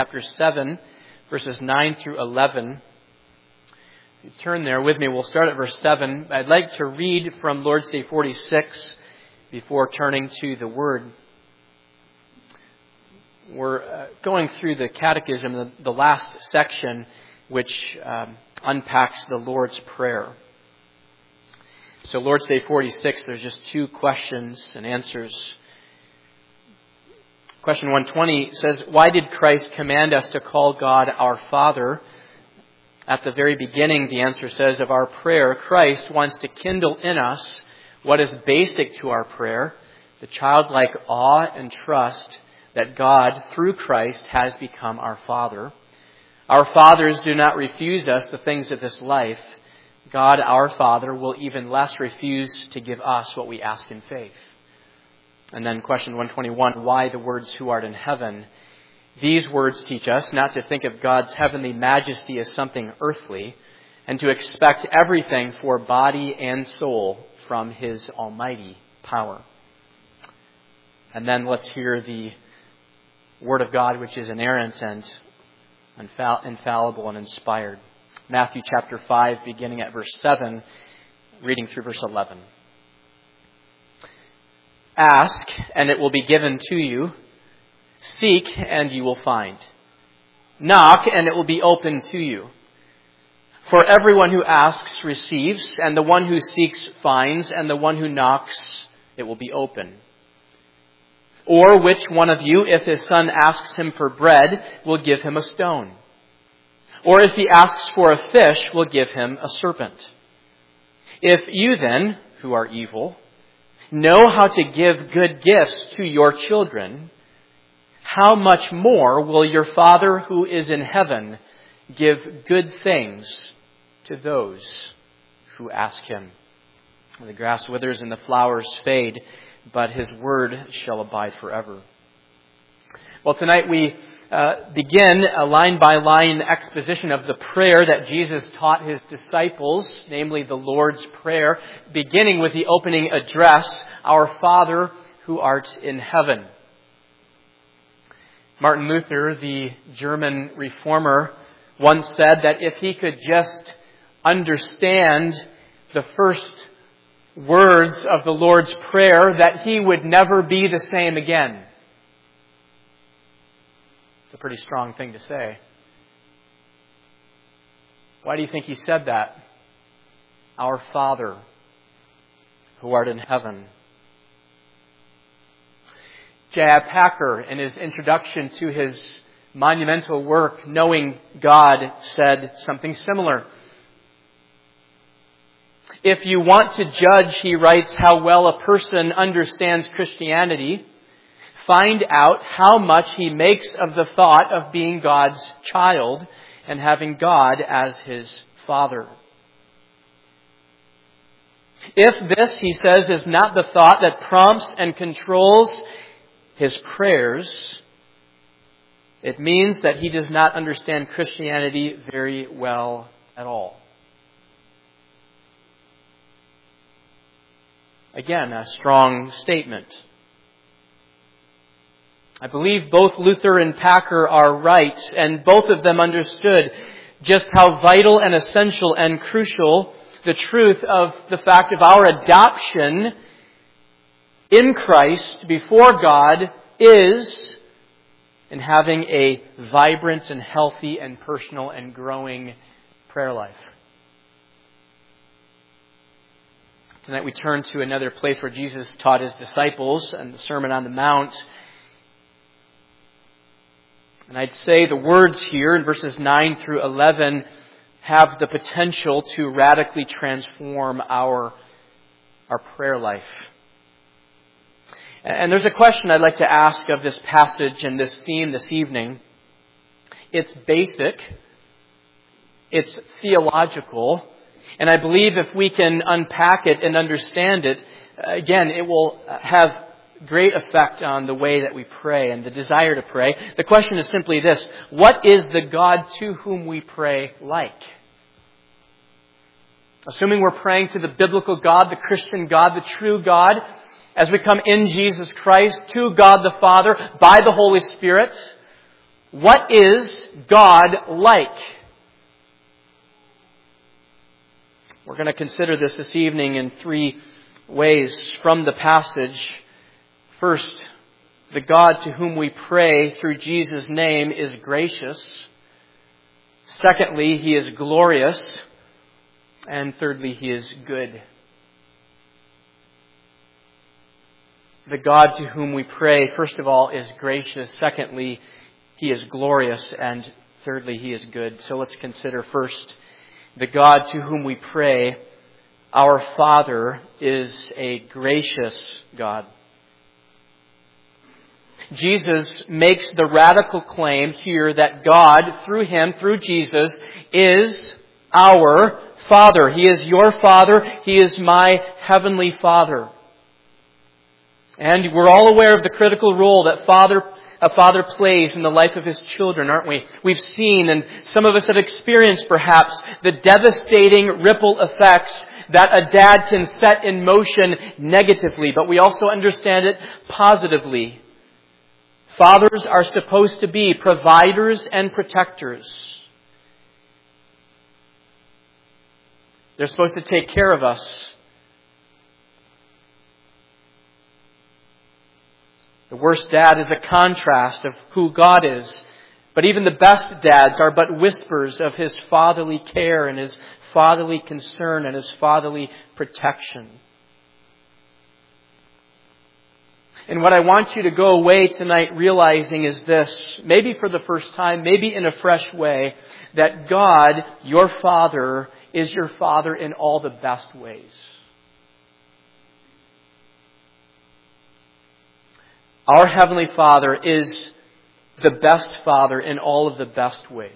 chapter 7, verses 9 through 11. If you turn there with me, we'll start at verse 7. I'd like to read from Lord's Day 46 before turning to the Word. We're going through the Catechism, the last section, which unpacks the Lord's Prayer. So Lord's Day 46, there's just two questions and answers. Question 120 says, why did Christ command us to call God our Father? At the very beginning, the answer says, of our prayer, Christ wants to kindle in us what is basic to our prayer, the childlike awe and trust that God, through Christ, has become our Father. Our fathers do not refuse us the things of this life. God, our Father, will even less refuse to give us what we ask in faith. And then question 121, why the words, who art in heaven? These words teach us not to think of God's heavenly majesty as something earthly, and to expect everything for body and soul from His almighty power. And then let's hear the Word of God, which is inerrant and infallible and inspired. Matthew chapter 5, beginning at verse 7, reading through verse 11. Ask, and it will be given to you. Seek, and you will find. Knock, and it will be opened to you. For everyone who asks receives, and the one who seeks finds, and the one who knocks, it will be open. Or which one of you, if his son asks him for bread, will give him a stone? Or if he asks for a fish, will give him a serpent? If you then, who are evil, know how to give good gifts to your children, how much more will your Father who is in heaven give good things to those who ask Him? The grass withers and the flowers fade, but His word shall abide forever. Well, tonight we begin a line-by-line exposition of the prayer that Jesus taught His disciples, namely the Lord's Prayer, beginning with the opening address, Our Father who art in heaven. Martin Luther, the German reformer, once said that if he could just understand the first words of the Lord's Prayer, that he would never be the same again. It's a pretty strong thing to say. Why do you think he said that? Our Father, who art in heaven. J.I. Packer, in his introduction to his monumental work, Knowing God, said something similar. If you want to judge, he writes, how well a person understands Christianity, find out how much he makes of the thought of being God's child and having God as his Father. If this, he says, is not the thought that prompts and controls his prayers, it means that he does not understand Christianity very well at all. Again, a strong statement. I believe both Luther and Packer are right, and both of them understood just how vital and essential and crucial the truth of the fact of our adoption in Christ before God is in having a vibrant and healthy and personal and growing prayer life. Tonight we turn to another place where Jesus taught His disciples in the Sermon on the Mount. And I'd say the words here in verses 9 through 11 have the potential to radically transform our prayer life. And there's a question I'd like to ask of this passage and this theme this evening. It's basic. It's theological. And I believe if we can unpack it and understand it, again, it will have great effect on the way that we pray and the desire to pray. The question is simply this: what is the God to whom we pray like? Assuming we're praying to the biblical God, the Christian God, the true God, as we come in Jesus Christ to God the Father by the Holy Spirit, What is God like? We're going to consider this evening in three ways from the passage. First, the God to whom we pray through Jesus' name is gracious. Secondly, He is glorious. And thirdly, He is good. The God to whom we pray, first of all, is gracious. Secondly, He is glorious. And thirdly, He is good. So let's consider first the God to whom we pray. Our Father is a gracious God. Jesus makes the radical claim here that God, through Him, through Jesus, is our Father. He is your Father. He is my Heavenly Father. And we're all aware of the critical role that a father plays in the life of his children, aren't we? We've seen, and some of us have experienced perhaps, the devastating ripple effects that a dad can set in motion negatively, but we also understand it positively. Fathers are supposed to be providers and protectors. They're supposed to take care of us. The worst dad is a contrast of who God is. But even the best dads are but whispers of His fatherly care and His fatherly concern and His fatherly protection. And what I want you to go away tonight realizing is this, maybe for the first time, maybe in a fresh way, that God, your Father, is your Father in all the best ways. Our Heavenly Father is the best Father in all of the best ways.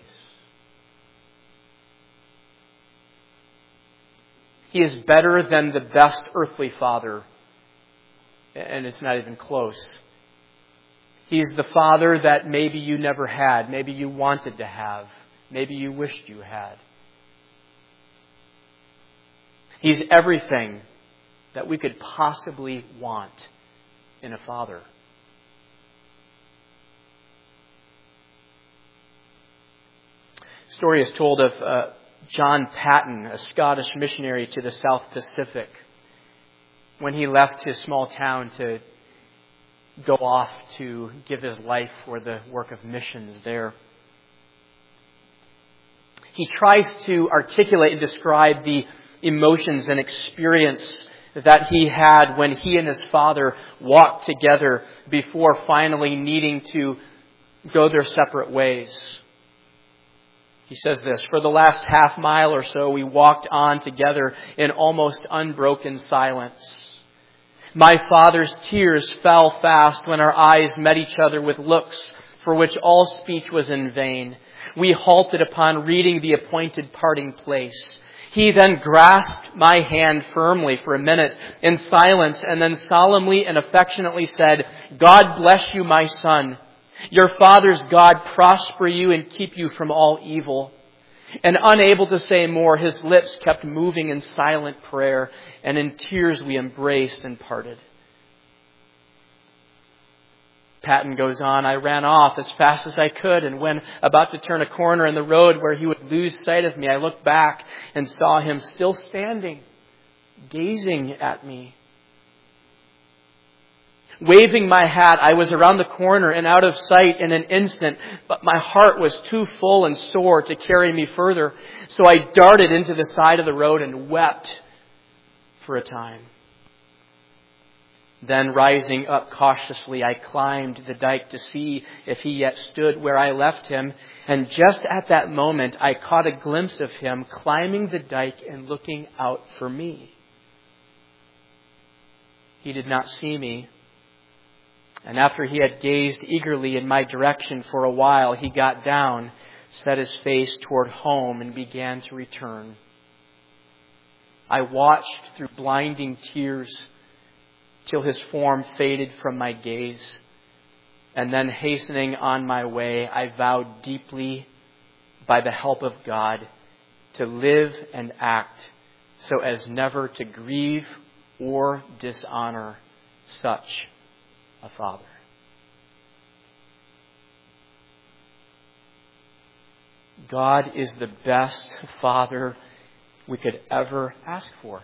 He is better than the best earthly father. And it's not even close. He's the Father that maybe you never had, maybe you wanted to have, maybe you wished you had. He's everything that we could possibly want in a father. Story is told of John Paton, a Scottish missionary to the South Pacific, when he left his small town to go off to give his life for the work of missions there. He tries to articulate and describe the emotions and experience that he had when he and his father walked together before finally needing to go their separate ways. He says this, "For the last half mile or so, we walked on together in almost unbroken silence. My father's tears fell fast when our eyes met each other with looks for which all speech was in vain. We halted upon reading the appointed parting place. He then grasped my hand firmly for a minute in silence and then solemnly and affectionately said, 'God bless you, my son. Your father's God prosper you and keep you from all evil.' And unable to say more, his lips kept moving in silent prayer, and in tears we embraced and parted." Paton goes on, "I ran off as fast as I could, and when about to turn a corner in the road where he would lose sight of me, I looked back and saw him still standing, gazing at me. Waving my hat, I was around the corner and out of sight in an instant, but my heart was too full and sore to carry me further. So I darted into the side of the road and wept for a time. Then rising up cautiously, I climbed the dike to see if he yet stood where I left him. And just at that moment, I caught a glimpse of him climbing the dike and looking out for me. He did not see me. And after he had gazed eagerly in my direction for a while, he got down, set his face toward home, and began to return. I watched through blinding tears till his form faded from my gaze. And then hastening on my way, I vowed deeply, by the help of God, to live and act so as never to grieve or dishonor such a father." God is the best Father we could ever ask for.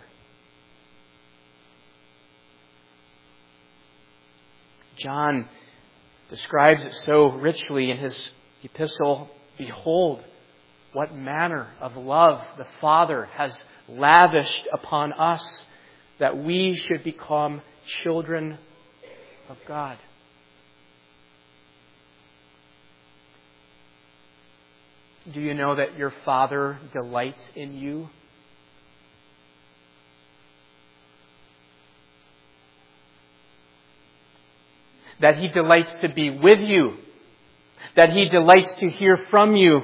John describes it so richly in his epistle. Behold, what manner of love the Father has lavished upon us, that we should become children of God. Do you know that your Father delights in you? That He delights to be with you. That He delights to hear from you.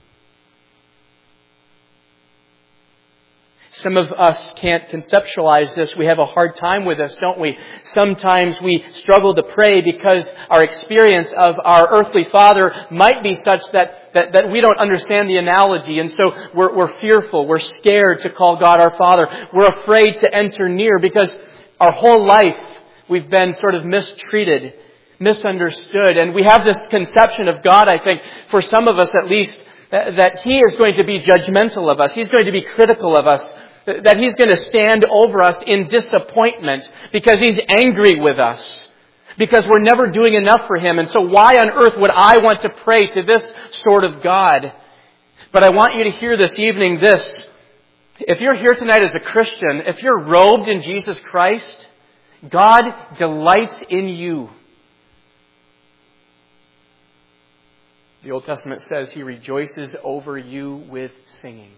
Some of us can't conceptualize this. We have a hard time with this, don't we? Sometimes we struggle to pray because our experience of our earthly Father might be such that we don't understand the analogy. And so we're fearful. We're scared to call God our Father. We're afraid to enter near because our whole life we've been sort of mistreated, misunderstood. And we have this conception of God, I think, for some of us at least, that He is going to be judgmental of us. He's going to be critical of us. That He's going to stand over us in disappointment because He's angry with us. Because we're never doing enough for Him. And so why on earth would I want to pray to this sort of God? But I want you to hear this evening this. If you're here tonight as a Christian, if you're robed in Jesus Christ, God delights in you. The Old Testament says He rejoices over you with singing.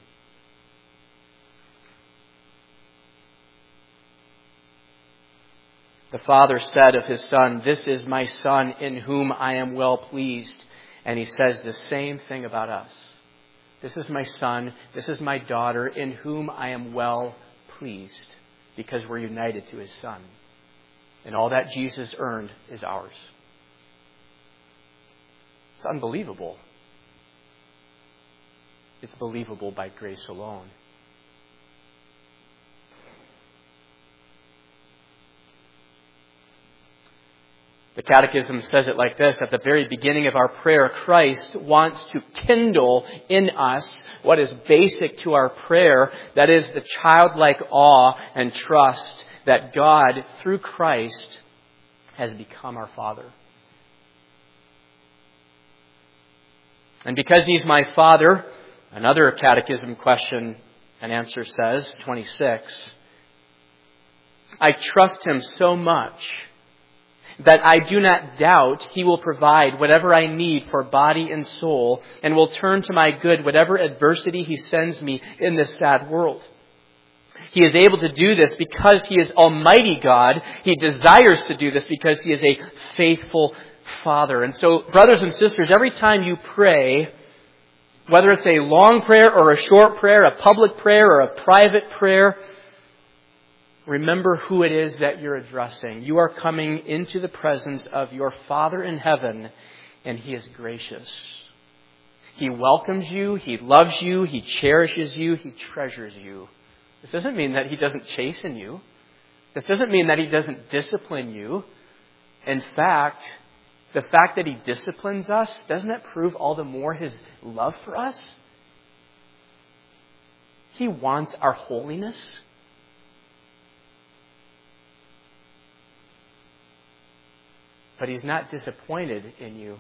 The Father said of His Son, "This is my Son in whom I am well pleased." And He says the same thing about us. This is my Son, this is my daughter in whom I am well pleased, because we're united to His Son. And all that Jesus earned is ours. It's unbelievable. It's believable by grace alone. The Catechism says it like this: at the very beginning of our prayer, Christ wants to kindle in us what is basic to our prayer, that is the childlike awe and trust that God, through Christ, has become our Father. And because He's my Father, another Catechism question and answer says, 26, I trust Him so much that I do not doubt He will provide whatever I need for body and soul, and will turn to my good whatever adversity He sends me in this sad world. He is able to do this because He is Almighty God. He desires to do this because He is a faithful Father. And so, brothers and sisters, every time you pray, whether it's a long prayer or a short prayer, a public prayer or a private prayer, remember who it is that you're addressing. You are coming into the presence of your Father in heaven, and He is gracious. He welcomes you, He loves you, He cherishes you, He treasures you. This doesn't mean that He doesn't chasten you. This doesn't mean that He doesn't discipline you. In fact, the fact that He disciplines us, doesn't that prove all the more His love for us? He wants our holiness. But He's not disappointed in you.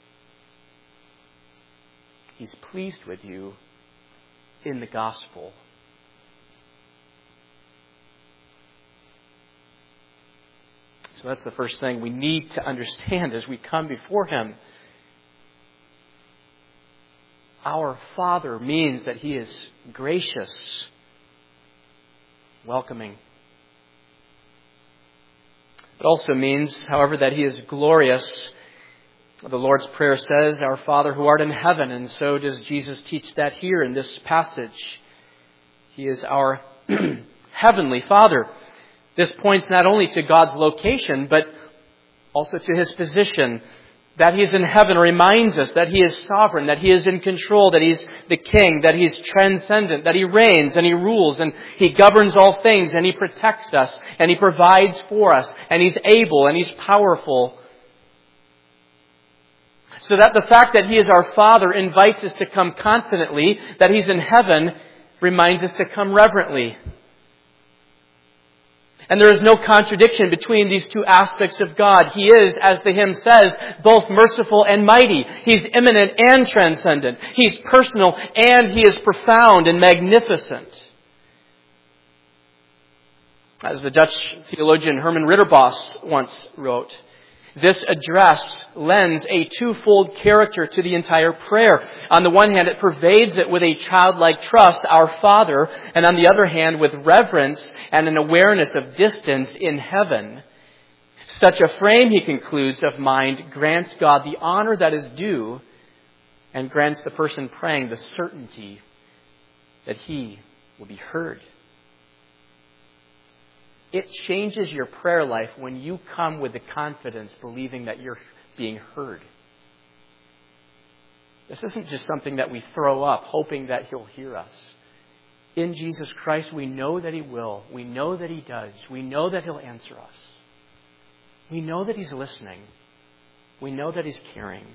He's pleased with you in the gospel. So that's the first thing we need to understand as we come before Him. Our Father means that He is gracious, welcoming. It also means, however, that He is glorious. The Lord's Prayer says, Our Father who art in heaven, and so does Jesus teach that here in this passage. He is our heavenly Father. This points not only to God's location, but also to His position. That He is in heaven reminds us that He is sovereign, that He is in control, that He's the King, that He's transcendent, that He reigns and He rules and He governs all things and He protects us and He provides for us and He's able and He's powerful. So that the fact that He is our Father invites us to come confidently, that He's in heaven reminds us to come reverently. And there is no contradiction between these two aspects of God. He is, as the hymn says, both merciful and mighty. He's immanent and transcendent. He's personal and He is profound and magnificent. As the Dutch theologian Herman Ridderbos once wrote, this address lends a twofold character to the entire prayer. On the one hand, it pervades it with a childlike trust, our Father, and on the other hand, with reverence and an awareness of distance in heaven. Such a frame, he concludes, of mind grants God the honor that is due and grants the person praying the certainty that he will be heard. It changes your prayer life when you come with the confidence, believing that you're being heard. This isn't just something that we throw up, hoping that He'll hear us. In Jesus Christ, we know that He will. We know that He does. We know that He'll answer us. We know that He's listening. We know that He's caring.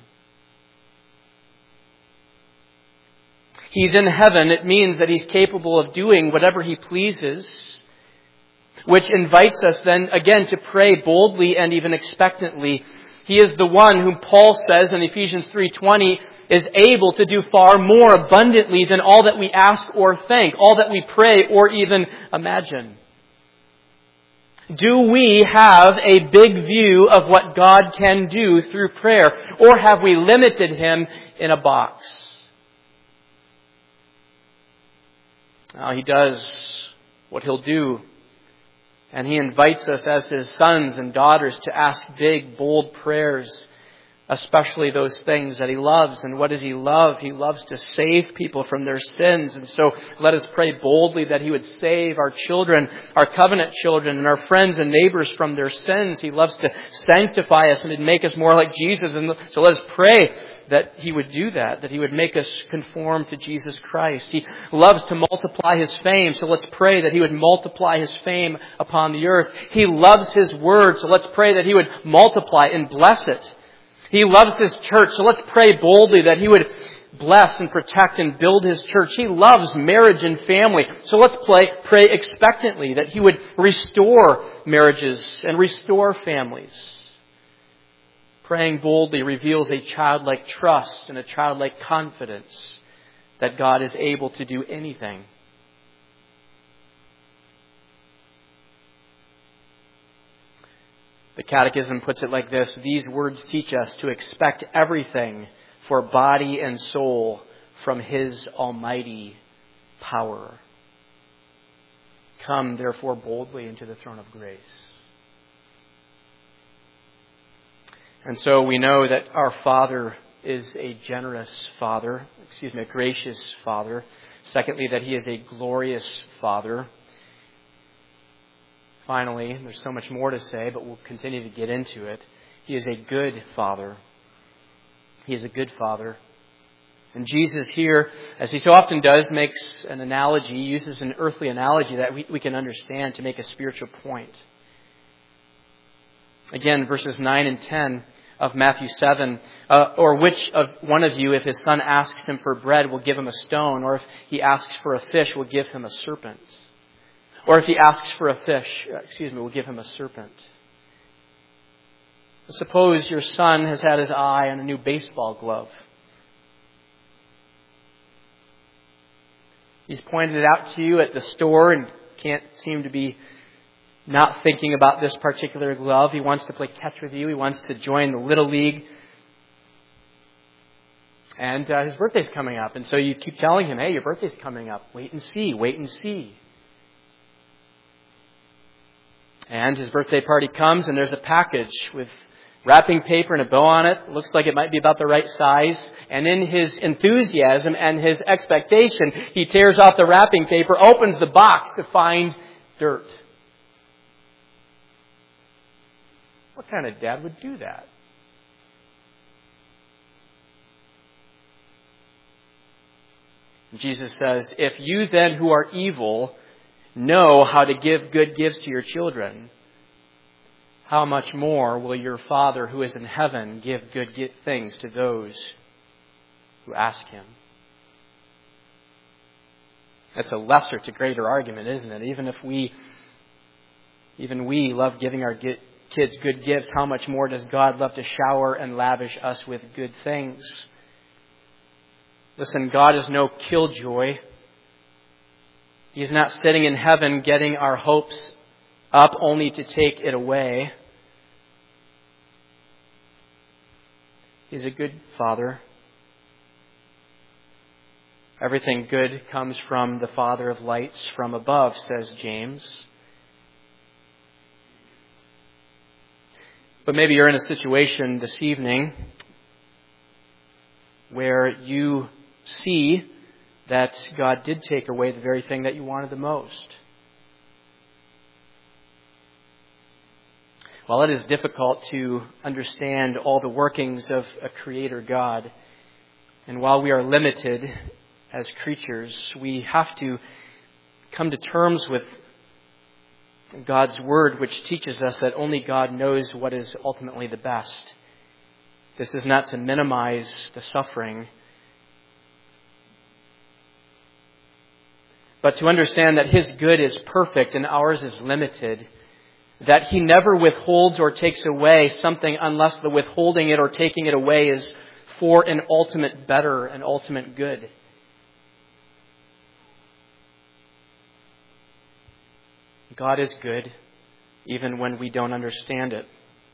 He's in heaven. It means that He's capable of doing whatever He pleases, which invites us then again to pray boldly and even expectantly. He is the one whom Paul says in Ephesians 3:20 is able to do far more abundantly than all that we ask or think, all that we pray or even imagine. Do we have a big view of what God can do through prayer, or have we limited Him in a box? Now, He does what He'll do. And He invites us as His sons and daughters to ask big, bold prayers, especially those things that He loves. And what does He love? He loves to save people from their sins. And so let us pray boldly that He would save our children, our covenant children, and our friends and neighbors from their sins. He loves to sanctify us and make us more like Jesus. And so let us pray that He would do that He would make us conform to Jesus Christ. He loves to multiply His fame, so let's pray that He would multiply His fame upon the earth. He loves His word, so let's pray that He would multiply and bless it. He loves His church, so let's pray boldly that He would bless and protect and build His church. He loves marriage and family, so let's pray expectantly that He would restore marriages and restore families. Praying boldly reveals a childlike trust and a childlike confidence that God is able to do anything. The Catechism puts it like this: these words teach us to expect everything for body and soul from His almighty power. Come, therefore, boldly into the throne of grace. And so we know that our Father is a generous Father, a gracious Father. Secondly, that He is a glorious Father. Finally, there's so much more to say, but we'll continue to get into it. He is a good Father. He is a good Father. And Jesus here, as He so often does, makes an analogy, uses an earthly analogy that we can understand to make a spiritual point. Again, verses 9 and 10 of Matthew 7. Or which of one of you, if his son asks him for bread, will give him a stone? Or if he asks for a fish, will give him a serpent? Or if he asks for a fish, will give him a serpent? Suppose your son has had his eye on a new baseball glove. He's pointed it out to you at the store and can't seem to be not thinking about this particular glove. He wants to play catch with you. He wants to join the Little League. And his birthday's coming up. And so you keep telling him, hey, your birthday's coming up. Wait and see. Wait and see. And his birthday party comes and there's a package with wrapping paper and a bow on it. Looks like it might be about the right size. And in his enthusiasm and his expectation, he tears off the wrapping paper, opens the box to find dirt. What kind of dad would do that? Jesus says, if you then who are evil know how to give good gifts to your children, how much more will your Father who is in heaven give good things to those who ask Him? That's a lesser to greater argument, isn't it? Even we love giving our kids good gifts. How much more does God love to shower and lavish us with good things? Listen, God is no killjoy. He's not sitting in heaven getting our hopes up only to take it away. He's a good Father. Everything good comes from the Father of lights from above, says James. But maybe you're in a situation this evening where you see that God did take away the very thing that you wanted the most. While it is difficult to understand all the workings of a Creator God, and while we are limited as creatures, we have to come to terms with God's Word, which teaches us that only God knows what is ultimately the best. This is not to minimize the suffering, but to understand that His good is perfect and ours is limited. That He never withholds or takes away something unless the withholding it or taking it away is for an ultimate better and ultimate good. God is good even when we don't understand it.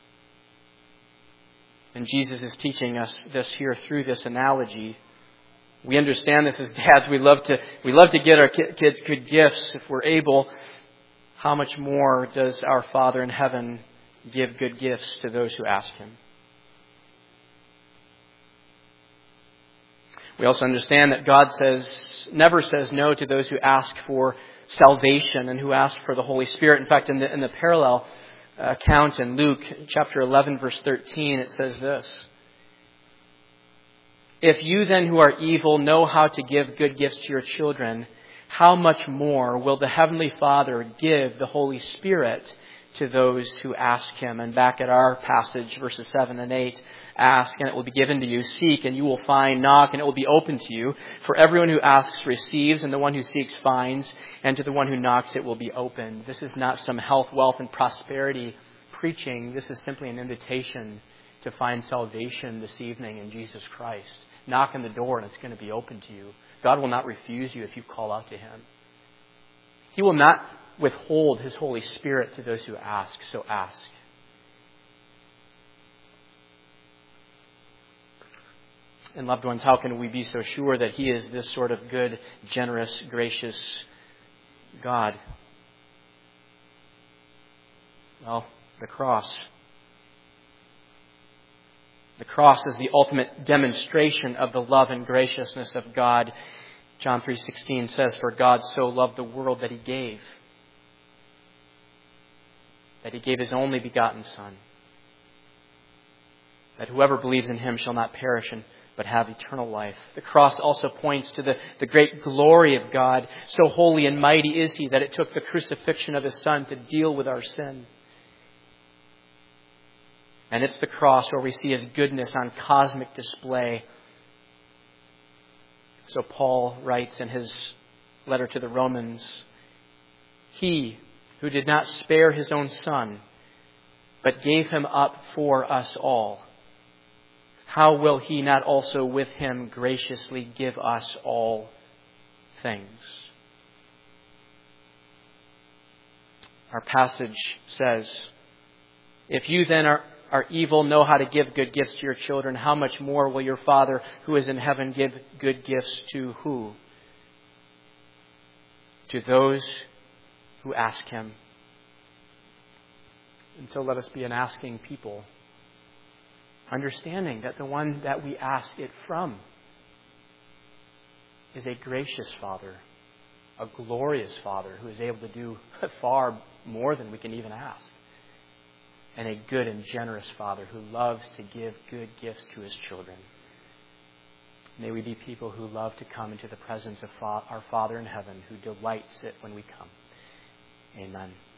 And Jesus is teaching us this here through this analogy. We understand this as dads. We love to get our kids good gifts if we're able. How much more does our Father in heaven give good gifts to those who ask Him? We also understand that God never says no to those who ask for salvation and who ask for the Holy Spirit. In fact, in the parallel account in Luke chapter 11, verse 13, it says this: "If you then who are evil know how to give good gifts to your children, how much more will the Heavenly Father give the Holy Spirit to those who ask Him?" And back at our passage, verses 7 and 8, "Ask and it will be given to you. Seek and you will find. Knock and it will be opened to you. For everyone who asks receives, and the one who seeks finds. And to the one who knocks it will be opened." This is not some health, wealth, and prosperity preaching. This is simply an invitation to find salvation this evening in Jesus Christ. Knock on the door and it's going to be open to you. God will not refuse you if you call out to Him. He will not withhold His Holy Spirit to those who ask, so ask. And loved ones, how can we be so sure that He is this sort of good, generous, gracious God? Well, the cross. The cross is the ultimate demonstration of the love and graciousness of God. John 3:16 says, "For God so loved the world that He gave His only begotten Son, that whoever believes in Him shall not perish but have eternal life." The cross also points to the great glory of God. So holy and mighty is He that it took the crucifixion of His Son to deal with our sin. And it's the cross where we see His goodness on cosmic display. So Paul writes in his letter to the Romans, "He who did not spare His own Son, but gave Him up for us all, how will He not also with Him graciously give us all things?" Our passage says, "If you then are evil know how to give good gifts to your children, how much more will your Father who is in heaven give good gifts to who? To those who ask Him." And so let us be an asking people, understanding that the one that we ask it from is a gracious Father, a glorious Father who is able to do far more than we can even ask. And a good and generous Father who loves to give good gifts to His children. May we be people who love to come into the presence of our Father in heaven, who delights it when we come. Amen.